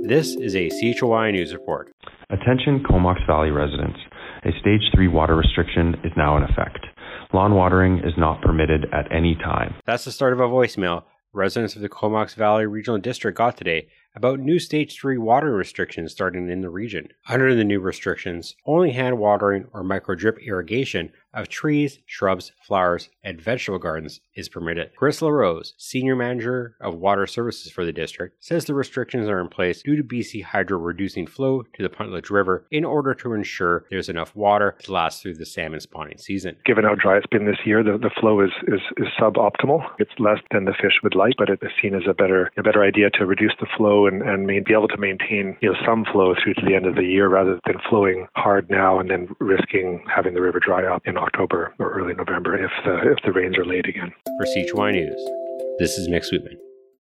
This is a CHY News Report. Attention Comox Valley residents. A Stage 3 water restriction is now in effect. Lawn watering is not permitted at any time. That's the start of a voicemail residents of the Comox Valley Regional District got today about new Stage 3 water restrictions starting in the region. Under the new restrictions, only hand watering or micro-drip irrigation of trees, shrubs, flowers, and vegetable gardens is permitted. Chris LaRose, Senior Manager of Water Services for the district, says the restrictions are in place due to BC Hydro reducing flow to the Puntledge River in order to ensure there's enough water to last through the salmon spawning season. Given how dry it's been this year, the flow is suboptimal. It's less than the fish would like, but it's seen as a better idea to reduce the flow and be able to maintain some flow through to the end of the year rather than flowing hard now and then risking having the river dry up in October or early November if the rains are late again. For CHY News, this is Nick Sweetman.